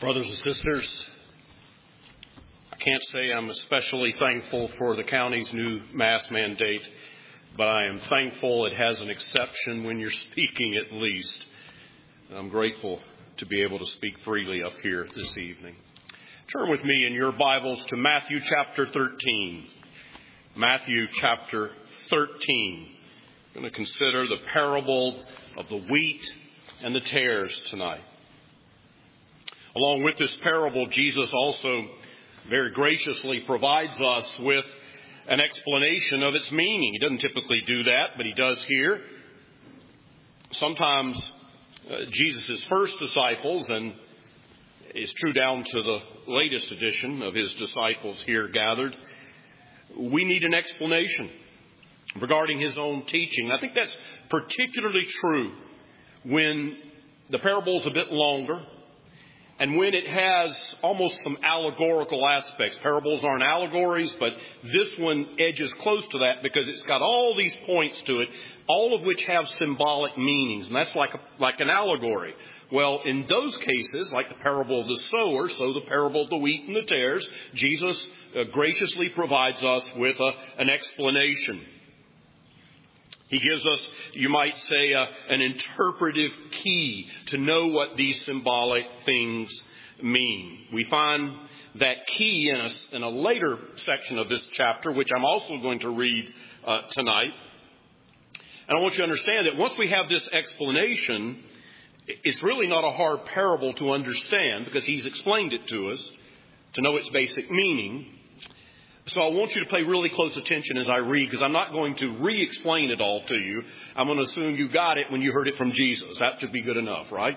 Brothers and sisters, I can't say I'm especially thankful for the county's new mask mandate, but I am thankful it has an exception when you're speaking at least. I'm grateful to be able to speak freely up here this evening. Turn with me in your Bibles to Matthew chapter 13. Matthew chapter 13. I'm going to consider the parable of the wheat and the tares tonight. Along with this parable, Jesus also very graciously provides us with an explanation of its meaning. He doesn't typically do that, but he does here. Sometimes Jesus' first disciples, and it's true down to the latest edition of his disciples here gathered, we need an explanation regarding his own teaching. I think that's particularly true when the parable is a bit longer, and when it has almost some allegorical aspects. Parables aren't allegories, but this one edges close to that because it's got all these points to it, all of which have symbolic meanings. And that's like an allegory. Well, in those cases, like the parable of the sower, so the parable of the wheat and the tares, Jesus graciously provides us with an explanation. He gives us, you might say, an interpretive key to know what these symbolic things mean. We find that key in a later section of this chapter, which I'm also going to read tonight. And I want you to understand that once we have this explanation, it's really not a hard parable to understand because he's explained it to us to know its basic meaning. So I want you to pay really close attention as I read, because I'm not going to re-explain it all to you. I'm going to assume you got it when you heard it from Jesus. That should be good enough, right?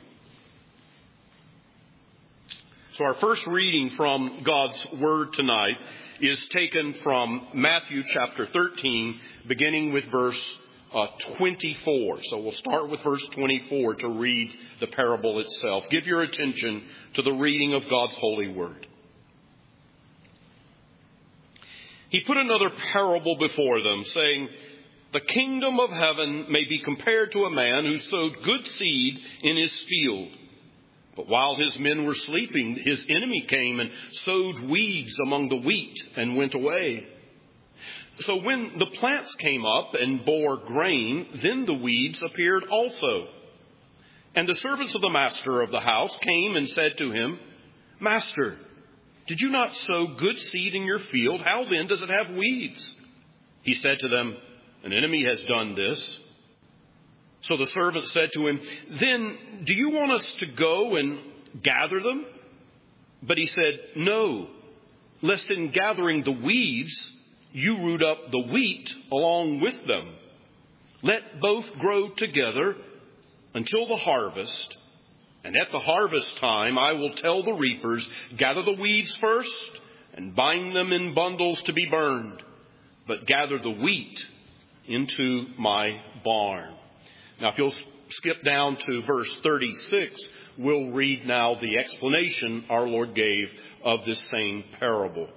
So our first reading from God's Word tonight is taken from Matthew chapter 13, beginning with verse 24. So we'll start with verse 24 to read the parable itself. Give your attention to the reading of God's holy word. He put another parable before them, saying, "The kingdom of heaven may be compared to a man who sowed good seed in his field. But while his men were sleeping, his enemy came and sowed weeds among the wheat and went away. So when the plants came up and bore grain, then the weeds appeared also. And the servants of the master of the house came and said to him, 'Master, did you not sow good seed in your field? How then does it have weeds?' He said to them, 'An enemy has done this.' So the servant said to him, 'Then do you want us to go and gather them?' But he said, 'No, lest in gathering the weeds, you root up the wheat along with them. Let both grow together until the harvest. And at the harvest time, I will tell the reapers, gather the weeds first and bind them in bundles to be burned, but gather the wheat into my barn.'" Now, if you'll skip down to verse 36, we'll read now the explanation our Lord gave of this same parable.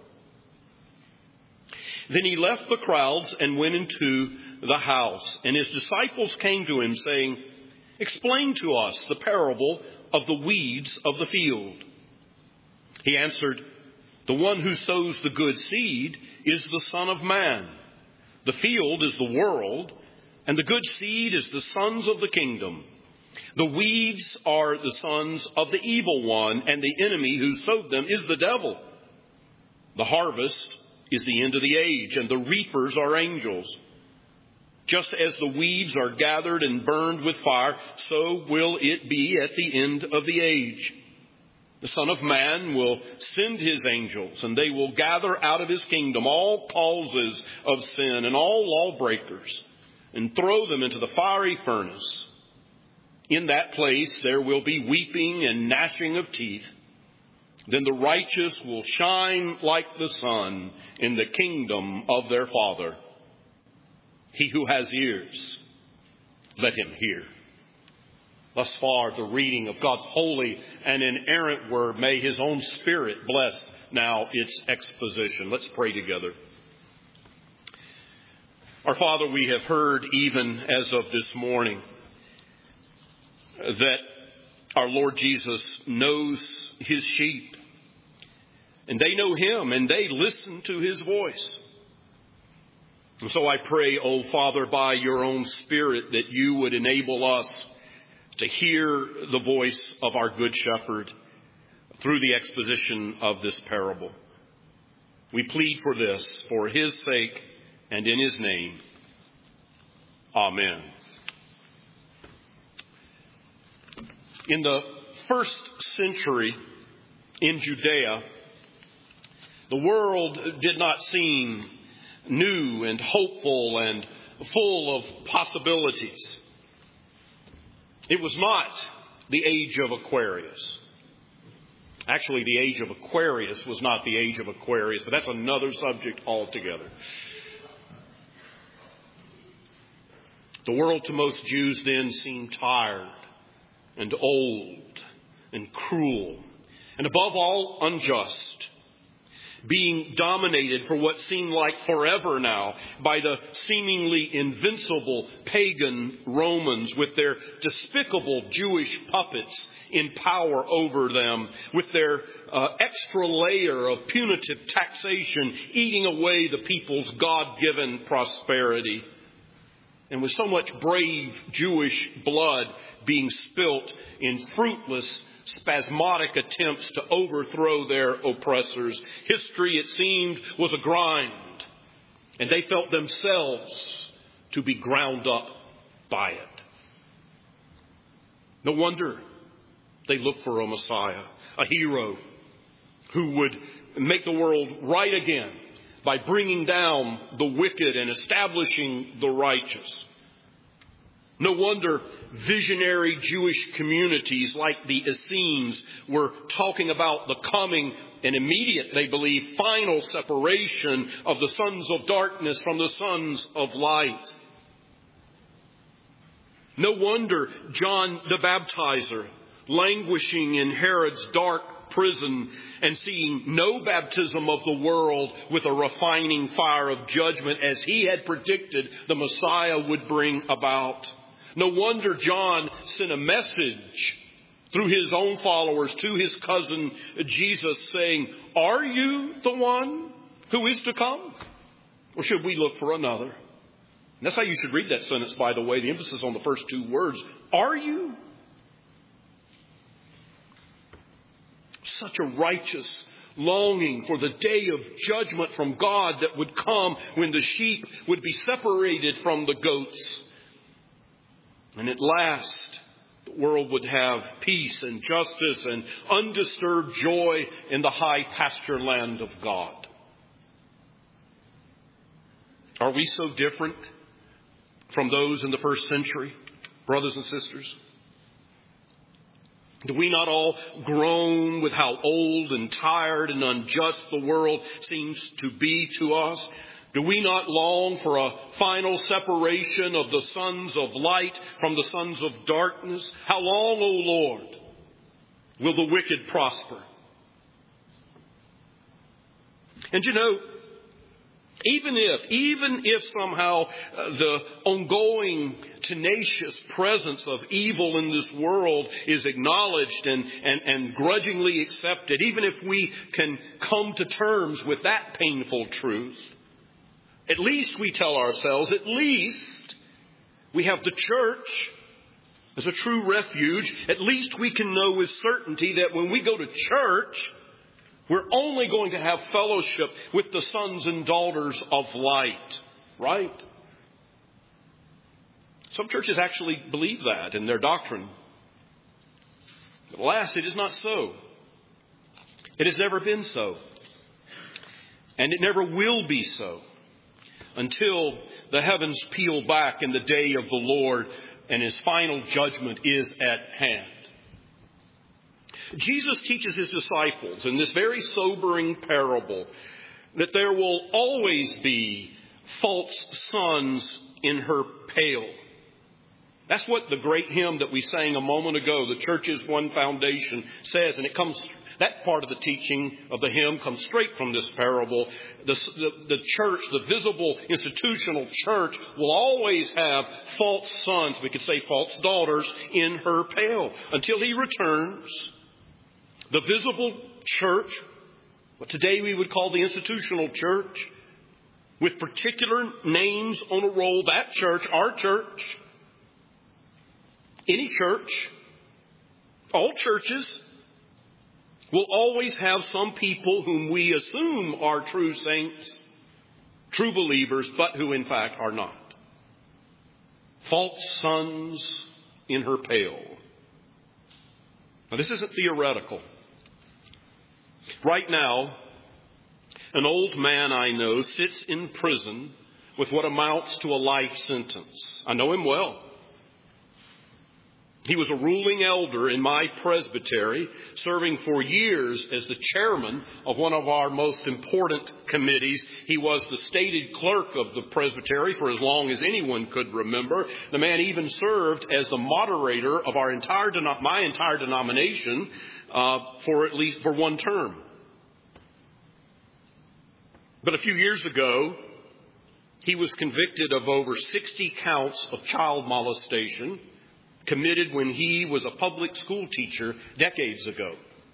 "Then he left the crowds and went into the house, and his disciples came to him, saying, 'Explain to us the parable of the weeds of the field.' He answered, 'The one who sows the good seed is the Son of Man. The field is the world, and the good seed is the sons of the kingdom. The weeds are the sons of the evil one, and the enemy who sowed them is the devil. The harvest is the end of the age, and the reapers are angels. Just as the weeds are gathered and burned with fire, so will it be at the end of the age. The Son of Man will send his angels, and they will gather out of his kingdom all causes of sin and all lawbreakers, and throw them into the fiery furnace. In that place there will be weeping and gnashing of teeth. Then the righteous will shine like the sun in the kingdom of their Father. He who has ears, let him hear." Thus far, the reading of God's holy and inerrant word. May his own Spirit bless now its exposition. Let's pray together. Our Father, we have heard even as of this morning that Our Lord Jesus knows his sheep, and they know him, and they listen to his voice. And so I pray, oh Father, by your own Spirit, that you would enable us to hear the voice of our Good Shepherd through the exposition of this parable. We plead for this, for his sake and in his name. Amen. In the first century in Judea, the world did not seem new and hopeful and full of possibilities. It was not the age of Aquarius. Actually, the age of Aquarius was not the age of Aquarius, but that's another subject altogether. The world to most Jews then seemed tired and old and cruel, and above all, unjust, being dominated for what seemed like forever now by the seemingly invincible pagan Romans with their despicable Jewish puppets in power over them, with their extra layer of punitive taxation eating away the people's God-given prosperity. And with so much brave Jewish blood being spilt in fruitless, spasmodic attempts to overthrow their oppressors, history, it seemed, was a grind. And they felt themselves to be ground up by it. No wonder they looked for a Messiah, a hero who would make the world right again by bringing down the wicked and establishing the righteous. No wonder visionary Jewish communities like the Essenes were talking about the coming and immediate, they believe, final separation of the sons of darkness from the sons of light. No wonder John the Baptizer, languishing in Herod's dark prison and seeing no baptism of the world with a refining fire of judgment as he had predicted the Messiah would bring about. No wonder John sent a message through his own followers to his cousin Jesus saying, "Are you the one who is to come? Or should we look for another?" And that's how you should read that sentence, by the way. The emphasis on the first two words. Are you? Such a righteous longing for the day of judgment from God that would come when the sheep would be separated from the goats. And at last, the world would have peace and justice and undisturbed joy in the high pasture land of God. Are we so different from those in the first century, brothers and sisters? Do we not all groan with how old and tired and unjust the world seems to be to us? Do we not long for a final separation of the sons of light from the sons of darkness? How long, O Lord, will the wicked prosper? And you know, even if somehow the ongoing tenacious presence of evil in this world is acknowledged and grudgingly accepted, even if we can come to terms with that painful truth, at least we tell ourselves, at least we have the church as a true refuge. At least we can know with certainty that when we go to church, we're only going to have fellowship with the sons and daughters of light, right? Some churches actually believe that in their doctrine. But alas, it is not so. It has never been so. And it never will be so until the heavens peel back in the day of the Lord and his final judgment is at hand. Jesus teaches his disciples in this very sobering parable that there will always be false sons in her pail. That's what the great hymn that we sang a moment ago, "The Church is One Foundation," says, and it comes That part of the teaching of the hymn comes straight from this parable. The church, the visible institutional church, will always have false sons, we could say false daughters, in her pale until he returns. The visible church, what today we would call the institutional church, with particular names on a roll, that church, our church, any church, all churches, will always have some people whom we assume are true saints, true believers, but who in fact are not. False sons in her pale. Now this isn't theoretical. Right now, an old man I know sits in prison with what amounts to a life sentence. I know him well. He was a ruling elder in my presbytery, serving for years as the chairman of one of our most important committees. He was the stated clerk of the presbytery for as long as anyone could remember. The man even served as the moderator of my entire denomination for one term. But a few years ago, he was convicted of over 60 counts of child molestation, committed when he was a public school teacher decades ago.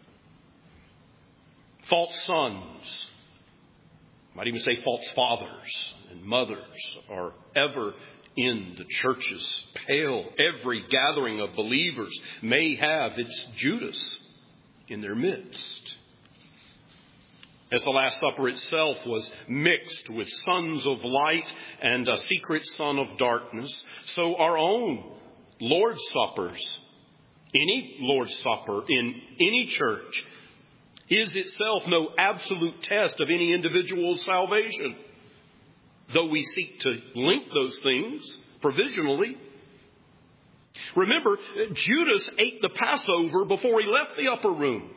False sons, might even say false fathers and mothers, are ever in the church's pale. Every gathering of believers may have its Judas in their midst. As the Last Supper itself was mixed with sons of light and a secret son of darkness, so our own Lord's Suppers, any Lord's Supper in any church, is itself no absolute test of any individual's salvation. Though we seek to link those things provisionally. Remember, Judas ate the Passover before he left the upper room.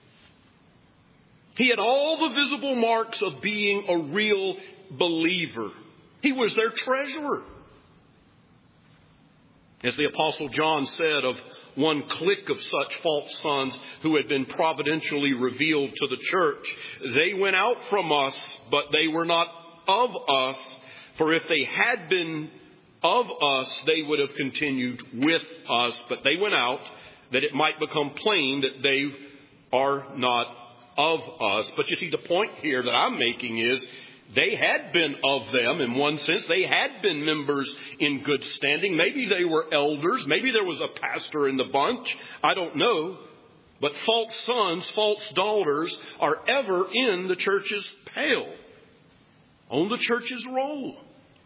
He had all the visible marks of being a real believer. He was their treasurer. As the Apostle John said of one clique of such false sons who had been providentially revealed to the church, they went out from us, but they were not of us. For if they had been of us, they would have continued with us. But they went out that it might become plain that they are not of us. But you see, the point here that I'm making is they had been of them in one sense. They had been members in good standing. Maybe they were elders. Maybe there was a pastor in the bunch. I don't know. But false sons, false daughters are ever in the church's pale, on the church's roll.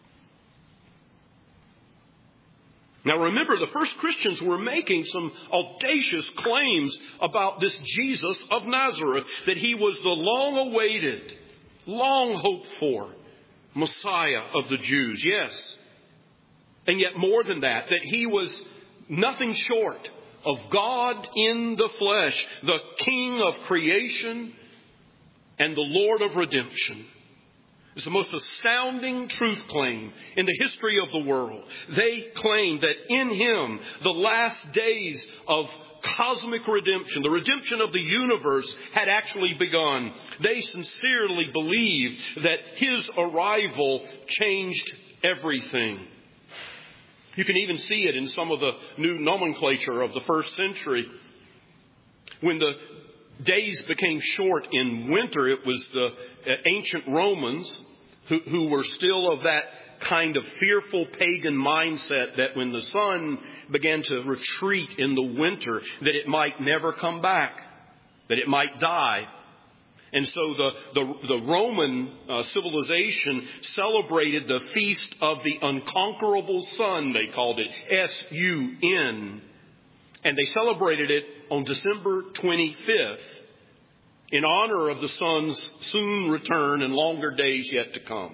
Now remember, the first Christians were making some audacious claims about this Jesus of Nazareth, that he was the long-awaited, long-hoped-for Messiah of the Jews. Yes. And yet more than that he was nothing short of God in the flesh, the King of creation and the Lord of redemption. It's the most astounding truth claim in the history of the world. They claim that in him, the last days of cosmic redemption, the redemption of the universe, had actually begun. They sincerely believe that his arrival changed everything. You can even see it in some of the new nomenclature of the first century. When the days became short in winter, it was the ancient Romans who were still of that kind of fearful pagan mindset that when the sun began to retreat in the winter, that it might never come back, that it might die. And so the Roman civilization celebrated the Feast of the Unconquerable Sun, they called it, S-U-N. And they celebrated it on December 25th in honor of the sun's soon return and longer days yet to come.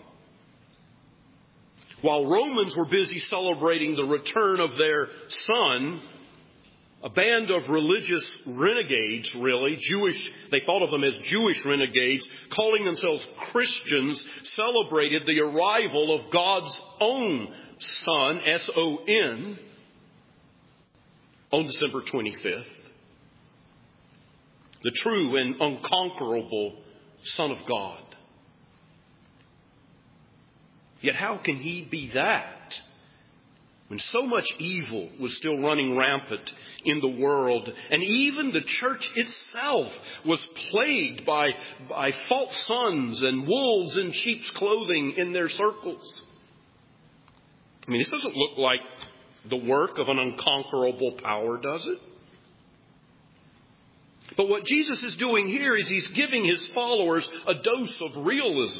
While Romans were busy celebrating the return of their son, a band of religious renegades, really, they thought of them as Jewish renegades, calling themselves Christians, celebrated the arrival of God's own Son, S-O-N, on December 25th. the true and unconquerable Son of God. Yet how can he be that when so much evil was still running rampant in the world, and even the church itself was plagued by false sons and wolves in sheep's clothing in their circles? I mean, this doesn't look like the work of an unconquerable power, does it? But what Jesus is doing here is he's giving his followers a dose of realism.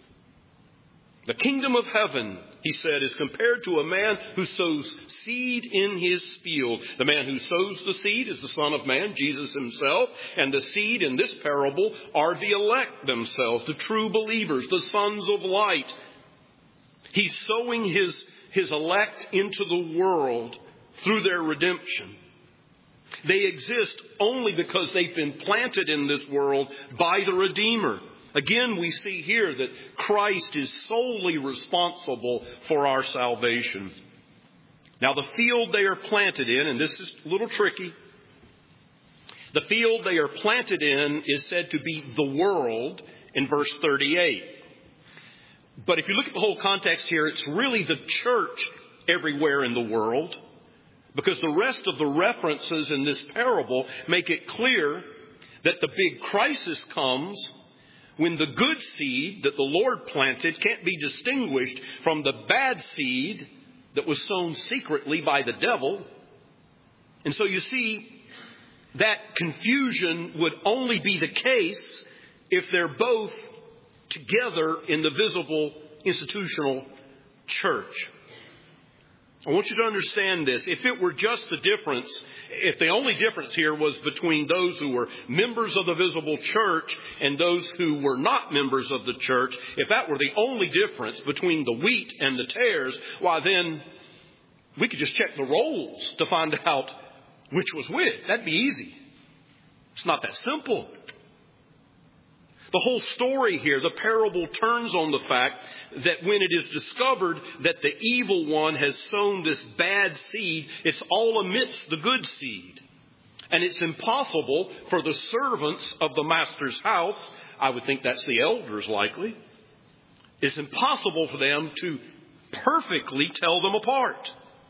The kingdom of heaven, he said, is compared to a man who sows seed in his field. The man who sows the seed is the Son of Man, Jesus himself. And the seed in this parable are the elect themselves, the true believers, the sons of light. He's sowing his elect into the world through their redemption. They exist only because they've been planted in this world by the Redeemer. Again, we see here that Christ is solely responsible for our salvation. Now, the field they are planted in, and this is a little tricky, the field they are planted in is said to be the world in verse 38. But if you look at the whole context here, it's really the church everywhere in the world, because the rest of the references in this parable make it clear that the big crisis comes when the good seed that the Lord planted can't be distinguished from the bad seed that was sown secretly by the devil. And so you see, that confusion would only be the case if they're both together in the visible institutional church. I want you to understand this. If it were just the difference, if the only difference here was between those who were members of the visible church and those who were not members of the church, if that were the only difference between the wheat and the tares, why then we could just check the rolls to find out which was which. That'd be easy. It's not that simple. The whole story here, the parable, turns on the fact that when it is discovered that the evil one has sown this bad seed, it's all amidst the good seed. And it's impossible for the servants of the master's house, I would think that's the elders likely, it's impossible for them to perfectly tell them apart.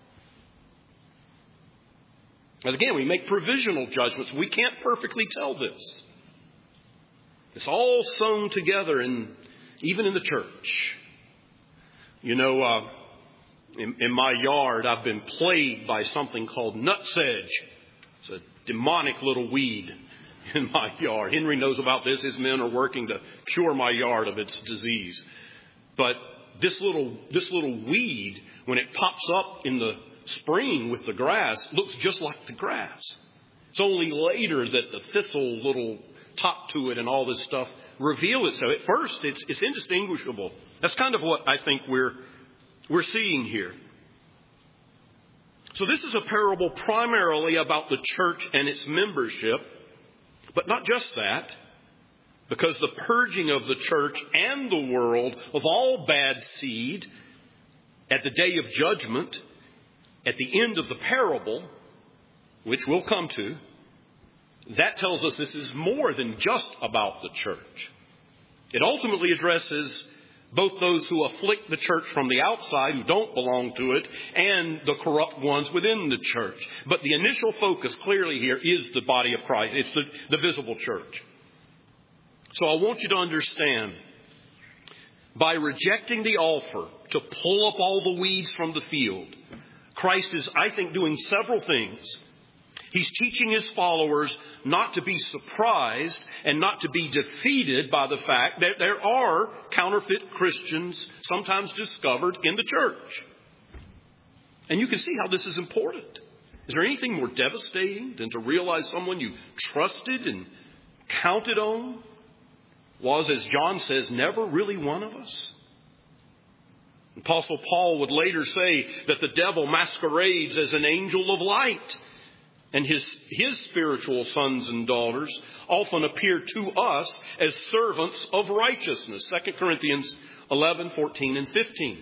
As again, we make provisional judgments. We can't perfectly tell this. It's all sewn together, even in the church. You know, in my yard, I've been plagued by something called nutsedge. It's a demonic little weed in my yard. Henry knows about this. His men are working to cure my yard of its disease. But this little weed, when it pops up in the spring with the grass, looks just like the grass. It's only later that the thistle little top to it and all this stuff reveal itself. At first, it's indistinguishable. That's kind of what I think we're seeing here. So this is a parable primarily about the church and its membership, but not just that, because the purging of the church and the world of all bad seed at the day of judgment, at the end of the parable, which we'll come to, that tells us this is more than just about the church. It ultimately addresses both those who afflict the church from the outside, who don't belong to it, and the corrupt ones within the church. But the initial focus clearly here is the body of Christ. It's the visible church. So I want you to understand, by rejecting the offer to pull up all the weeds from the field, Christ is, I think, doing several things. He's teaching his followers not to be surprised and not to be defeated by the fact that there are counterfeit Christians sometimes discovered in the church. And you can see how this is important. Is there anything more devastating than to realize someone you trusted and counted on was, as John says, never really one of us? Apostle Paul would later say that the devil masquerades as an angel of light. And his spiritual sons and daughters often appear to us as servants of righteousness. 2 Corinthians 11, 14, and 15.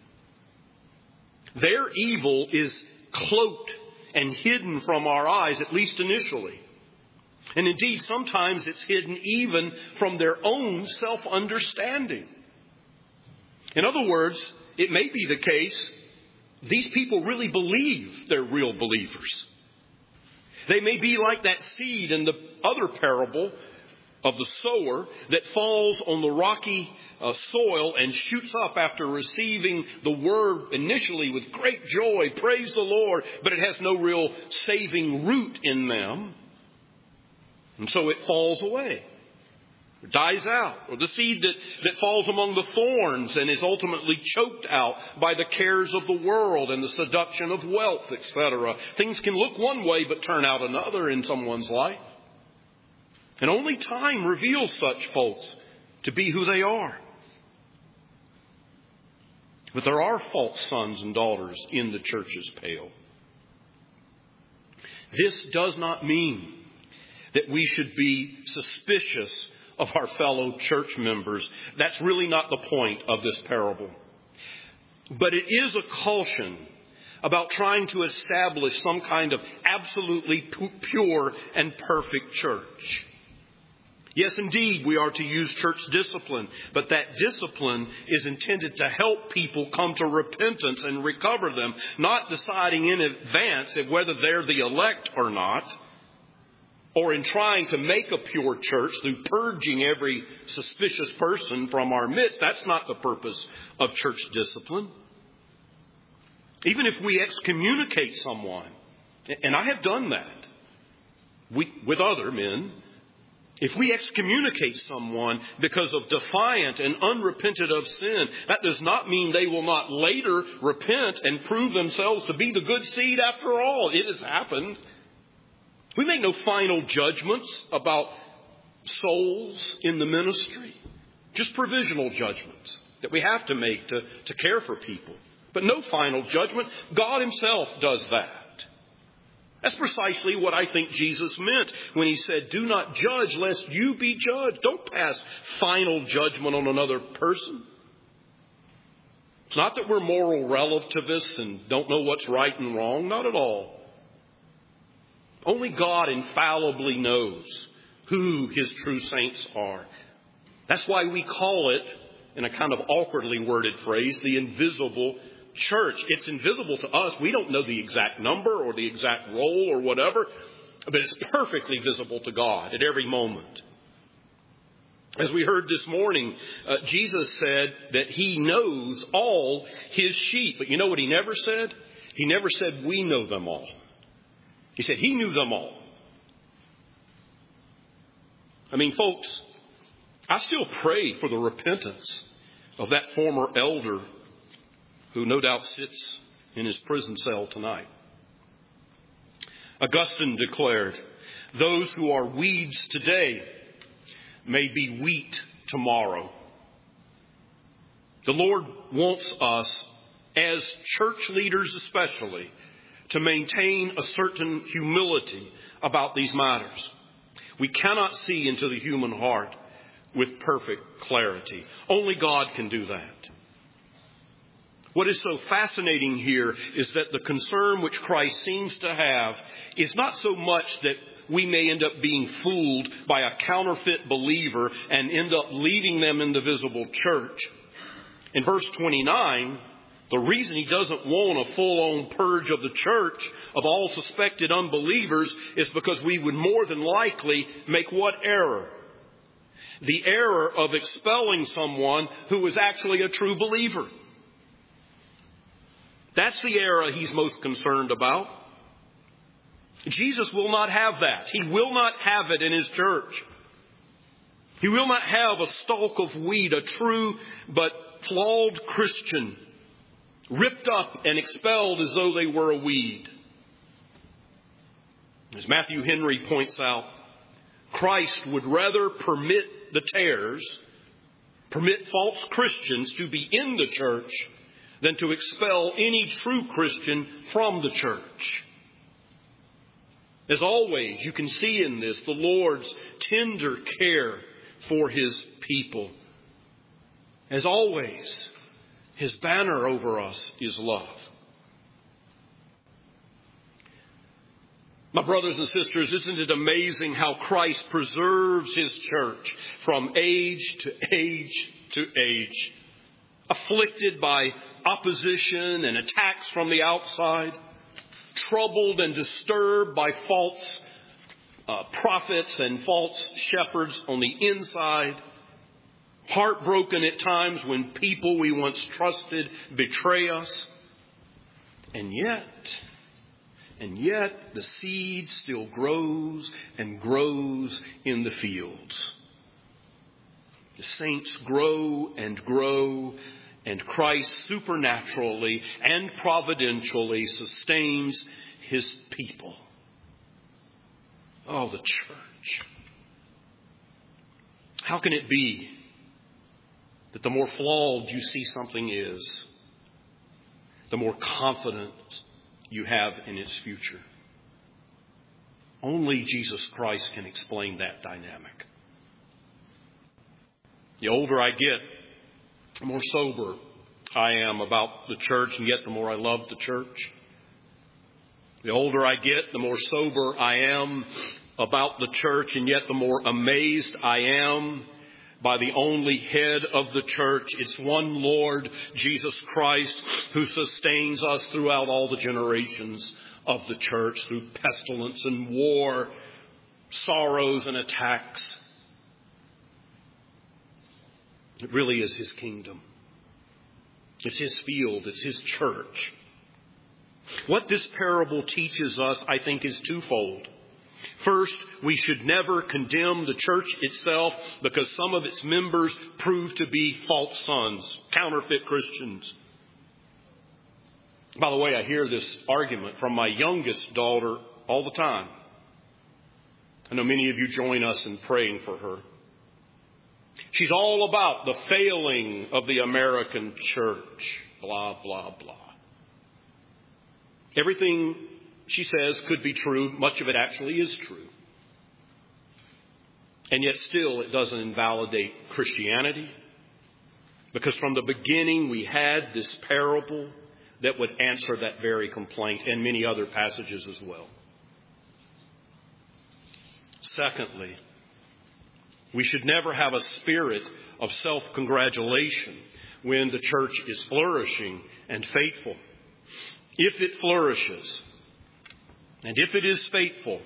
Their evil is cloaked and hidden from our eyes, at least initially. And indeed, sometimes it's hidden even from their own self-understanding. In other words, it may be the case these people really believe they're real believers. They may be like that seed in the other parable of the sower that falls on the rocky soil and shoots up after receiving the word initially with great joy, praise the Lord, but it has no real saving root in them. And so it falls away, or dies out. Or the seed that falls among the thorns and is ultimately choked out by the cares of the world and the seduction of wealth, etc. Things can look one way but turn out another in someone's life. And only time reveals such folks to be who they are. But there are false sons and daughters in the church's pale. This does not mean that we should be suspicious of our fellow church members. That's really not the point of this parable. But it is a caution about trying to establish some kind of absolutely pure and perfect church. Yes, indeed, we are to use church discipline, but that discipline is intended to help people come to repentance and recover them, not deciding in advance of whether they're the elect or not, or in trying to make a pure church through purging every suspicious person from our midst. That's not the purpose of church discipline. Even if we excommunicate someone, and I have done that with other men, if we excommunicate someone because of defiant and unrepentant of sin, that does not mean they will not later repent and prove themselves to be the good seed after all. It has happened. We make no final judgments about souls in the ministry. Just provisional judgments that we have to make to care for people. But no final judgment. God himself does that. That's precisely what I think Jesus meant when he said, do not judge lest you be judged. Don't pass final judgment on another person. It's not that we're moral relativists and don't know what's right and wrong. Not at all. Only God infallibly knows who his true saints are. That's why we call it, in a kind of awkwardly worded phrase, the invisible church. It's invisible to us. We don't know the exact number or the exact role or whatever, but it's perfectly visible to God at every moment. As we heard this morning, Jesus said that he knows all his sheep. But you know what he never said? He never said we know them all. He said he knew them all. I mean, folks, I still pray for the repentance of that former elder who no doubt sits in his prison cell tonight. Augustine declared, those who are weeds today may be wheat tomorrow. The Lord wants us, as church leaders especially, to maintain a certain humility about these matters. We cannot see into the human heart with perfect clarity. Only God can do that. What is so fascinating here is that the concern which Christ seems to have is not so much that we may end up being fooled by a counterfeit believer and end up leaving them in the visible church. In verse 29, the reason he doesn't want a full-on purge of the church of all suspected unbelievers is because we would more than likely make what error? The error of expelling someone who is actually a true believer. That's the error he's most concerned about. Jesus will not have that. He will not have it in his church. He will not have a stalk of wheat, a true but flawed Christian, ripped up and expelled as though they were a weed. As Matthew Henry points out, Christ would rather permit the tares, permit false Christians to be in the church than to expel any true Christian from the church. As always, you can see in this the Lord's tender care for his people. As always, his banner over us is love. My brothers and sisters, isn't it amazing how Christ preserves His church from age to age to age, afflicted by opposition and attacks from the outside, troubled and disturbed by false prophets and false shepherds on the inside, heartbroken at times when people we once trusted betray us. And yet the seed still grows and grows in the fields. The saints grow, and Christ supernaturally and providentially sustains His people. Oh, the church. How can it be that the more flawed you see something is, the more confidence you have in its future? Only Jesus Christ can explain that dynamic. The older I get, the more sober I am about the church, and yet the more I love the church. The older I get, the more sober I am about the church, and yet the more amazed I am by the only head of the church. It's one Lord, Jesus Christ, who sustains us throughout all the generations of the church, through pestilence and war, sorrows and attacks. It really is His kingdom. It's His field. It's His church. What this parable teaches us, I think, is twofold. First, we should never condemn the church itself because some of its members prove to be false sons, counterfeit Christians. By the way, I hear this argument from my youngest daughter all the time. I know many of you join us in praying for her. She's all about the failing of the American church. Blah, blah, blah. Everything she says could be true. Much of it actually is true. And yet still it doesn't invalidate Christianity. Because from the beginning we had this parable that would answer that very complaint, and many other passages as well. Secondly, we should never have a spirit of self-congratulation when the church is flourishing and faithful. If it flourishes, and if it is faithful,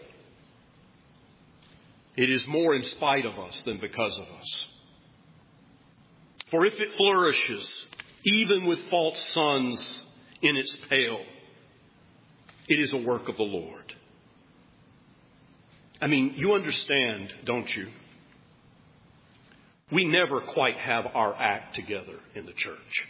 it is more in spite of us than because of us. For if it flourishes, even with false sons in its pale, it is a work of the Lord. I mean, you understand, don't you? We never quite have our act together in the church.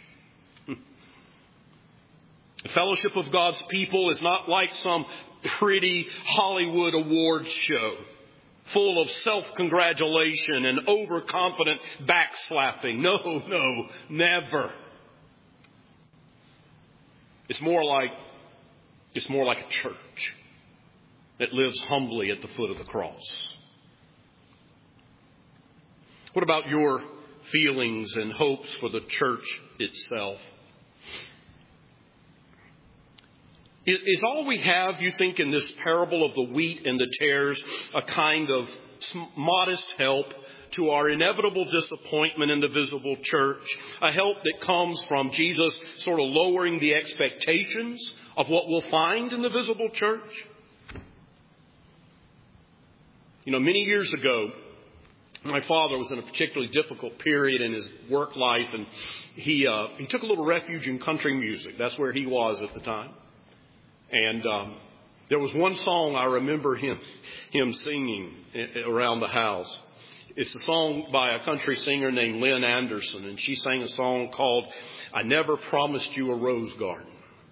The fellowship of God's people is not like some pretty Hollywood awards show full of self-congratulation and overconfident backslapping. No, never. It's more like a church that lives humbly at the foot of the cross. What about your feelings and hopes for the church itself? Is all we have, you think, in this parable of the wheat and the tares a kind of modest help to our inevitable disappointment in the visible church? A help that comes from Jesus sort of lowering the expectations of what we'll find in the visible church? You know, many years ago, my father was in a particularly difficult period in his work life, and he took a little refuge in country music. That's where he was at the time. And there was one song I remember him singing around the house. It's a song by a country singer named Lynn Anderson, and she sang a song called "I Never Promised You a Rose Garden."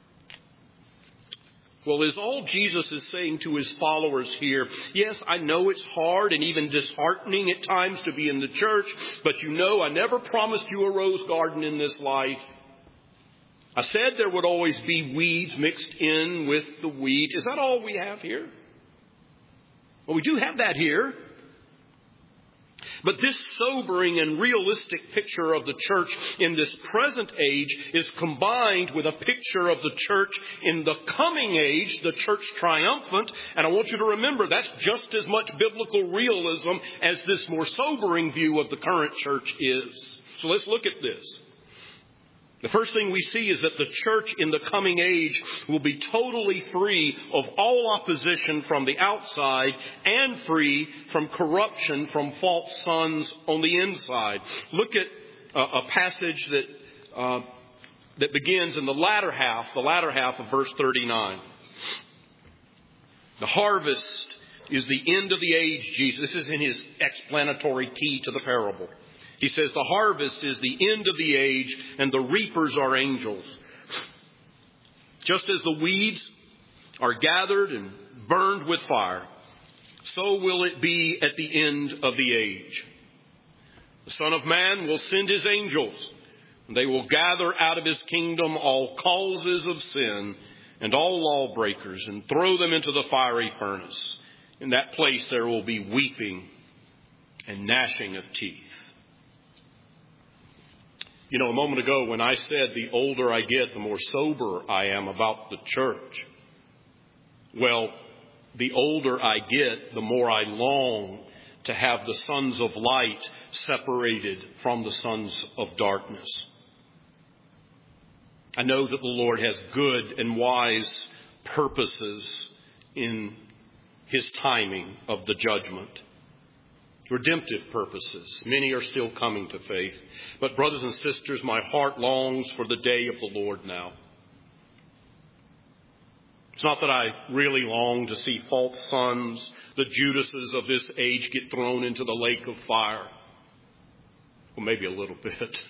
Well, is all Jesus is saying to his followers here, yes, I know it's hard and even disheartening at times to be in the church, but you know I never promised you a rose garden in this life. I said there would always be weeds mixed in with the wheat. Is that all we have here? Well, we do have that here. But this sobering and realistic picture of the church in this present age is combined with a picture of the church in the coming age, the church triumphant. And I want you to remember that's just as much biblical realism as this more sobering view of the current church is. So let's look at this. The first thing we see is that the church in the coming age will be totally free of all opposition from the outside and free from corruption from false sons on the inside. Look at a passage that begins in the latter half of verse 39. The harvest is the end of the age, Jesus. This is in his explanatory key to the parable. He says the harvest is the end of the age and the reapers are angels. Just as the weeds are gathered and burned with fire, so will it be at the end of the age. The Son of Man will send his angels, and they will gather out of his kingdom all causes of sin and all lawbreakers and throw them into the fiery furnace. In that place there will be weeping and gnashing of teeth. You know, a moment ago when I said the older I get, the more sober I am about the church. Well, the older I get, the more I long to have the sons of light separated from the sons of darkness. I know that the Lord has good and wise purposes in his timing of the judgment. Redemptive purposes. Many are still coming to faith. But brothers and sisters, my heart longs for the day of the Lord now. It's not that I really long to see false sons, the Judases of this age, get thrown into the lake of fire. Well, maybe a little bit.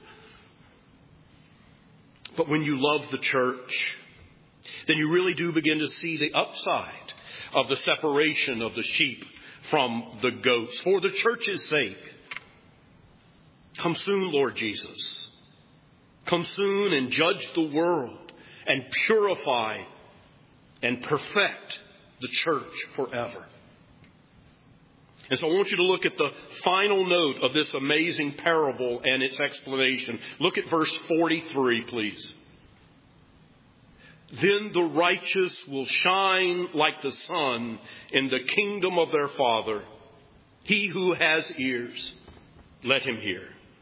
But when you love the church, then you really do begin to see the upside of the separation of the sheep from the goats. For the church's sake. Come soon, Lord Jesus. Come soon and judge the world and purify and perfect the church forever. And so I want you to look at the final note of this amazing parable and its explanation. Look at verse 43, please. Then the righteous will shine like the sun in the kingdom of their Father. He who has ears, let him hear.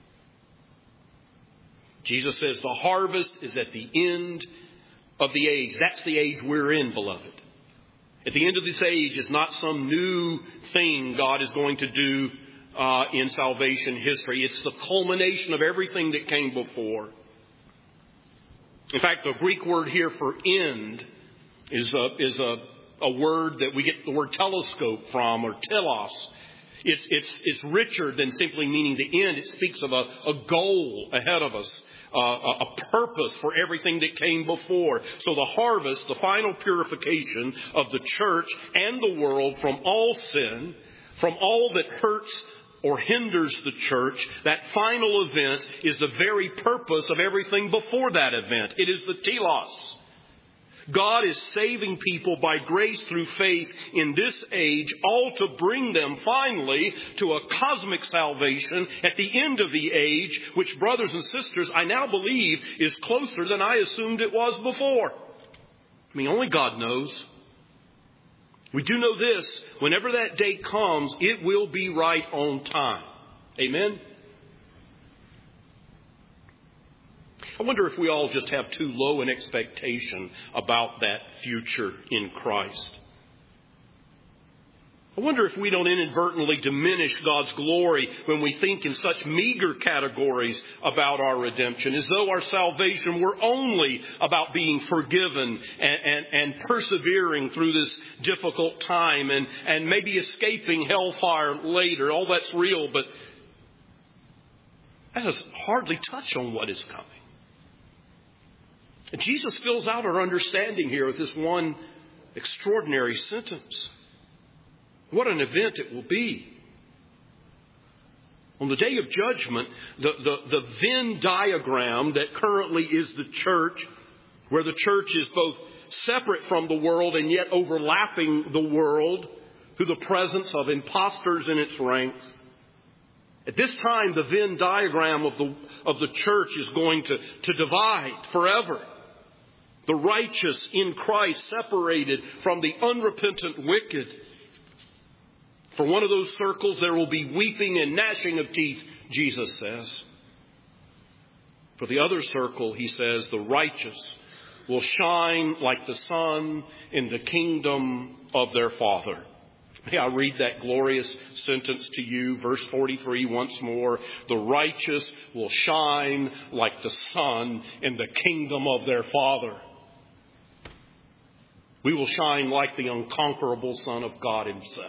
Jesus says the harvest is at the end of the age. That's the age we're in, beloved. At the end of this age is not some new thing God is going to do in salvation history. It's the culmination of everything that came before. In fact, the Greek word here for end is a word that we get the word telescope from, or telos. It's richer than simply meaning the end. It speaks of a goal ahead of us, a purpose for everything that came before. So the harvest, the final purification of the church and the world from all sin, from all that hurts or hinders the church, that final event is the very purpose of everything before that event. It is the telos. God is saving people by grace through faith in this age, all to bring them finally to a cosmic salvation at the end of the age, which, brothers and sisters, I now believe is closer than I assumed it was before. I mean, only God knows. We do know this, whenever that day comes, it will be right on time. Amen? I wonder if we all just have too low an expectation about that future in Christ. I wonder if we don't inadvertently diminish God's glory when we think in such meager categories about our redemption, as though our salvation were only about being forgiven and persevering through this difficult time and maybe escaping hellfire later. All that's real, but that does hardly touch on what is coming. And Jesus fills out our understanding here with this one extraordinary sentence. What an event it will be. On the day of judgment, the Venn diagram that currently is the church, where the church is both separate from the world and yet overlapping the world through the presence of impostors in its ranks, At this time, the Venn diagram of the church is going to divide forever. The righteous in Christ separated from the unrepentant wicked. For one of those circles, there will be weeping and gnashing of teeth, Jesus says. For the other circle, he says, the righteous will shine like the sun in the kingdom of their Father. May I read that glorious sentence to you, verse 43 once more. The righteous will shine like the sun in the kingdom of their Father. We will shine like the unconquerable Son of God himself.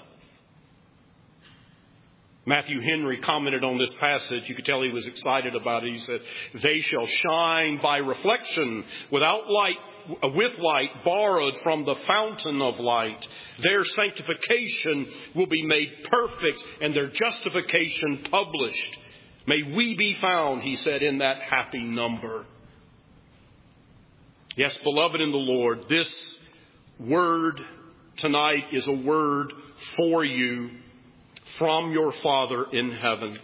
Matthew Henry commented on this passage. You could tell he was excited about it. He said, they shall shine by reflection with light borrowed from the fountain of light. Their sanctification will be made perfect and their justification published. May we be found, he said, in that happy number. Yes, beloved in the Lord, this word tonight is a word for you from your Father in heaven.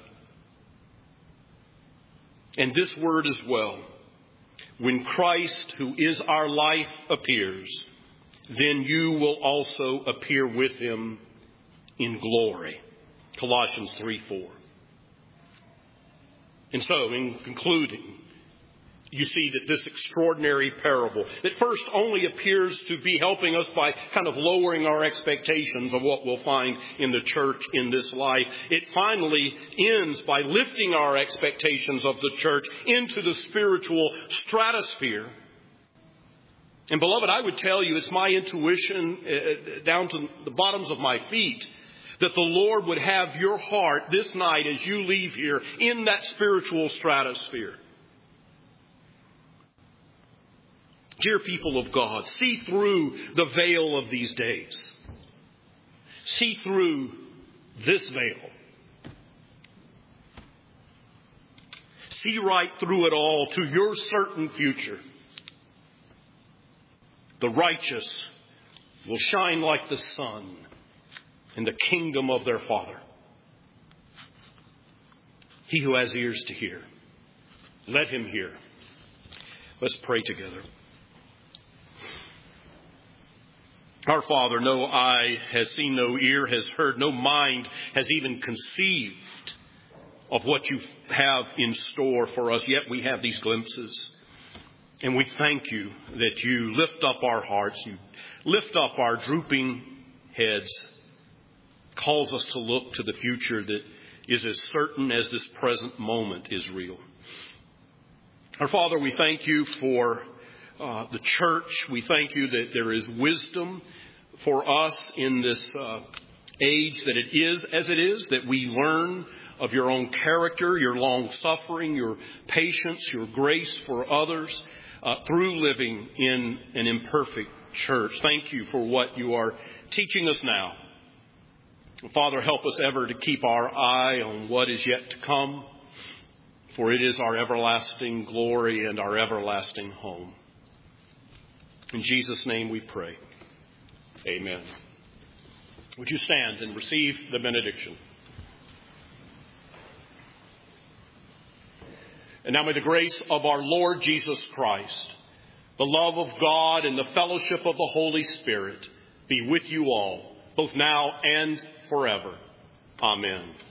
And this word as well. When Christ, who is our life, appears, then you will also appear with him in glory. Colossians 3:4. And so, in concluding, you see that this extraordinary parable that first only appears to be helping us by kind of lowering our expectations of what we'll find in the church in this life, it finally ends by lifting our expectations of the church into the spiritual stratosphere. And beloved, I would tell you, it's my intuition down to the bottoms of my feet that the Lord would have your heart this night as you leave here in that spiritual stratosphere. Dear people of God, see through the veil of these days. See through this veil. See right through it all to your certain future. The righteous will shine like the sun in the kingdom of their Father. He who has ears to hear, let him hear. Let's pray together. Our Father, no eye has seen, no ear has heard, no mind has even conceived of what you have in store for us. Yet we have these glimpses. And we thank you that you lift up our hearts, you lift up our drooping heads, calls us to look to the future that is as certain as this present moment is real. Our Father, we thank you for the church. We thank you that there is wisdom for us in this age that it is as it is, that we learn of your own character, your long suffering, your patience, your grace for others through living in an imperfect church. Thank you for what you are teaching us now. Father, help us ever to keep our eye on what is yet to come, for it is our everlasting glory and our everlasting home. In Jesus' name we pray. Amen. Would you stand and receive the benediction? And now may the grace of our Lord Jesus Christ, the love of God, and the fellowship of the Holy Spirit be with you all, both now and forever. Amen.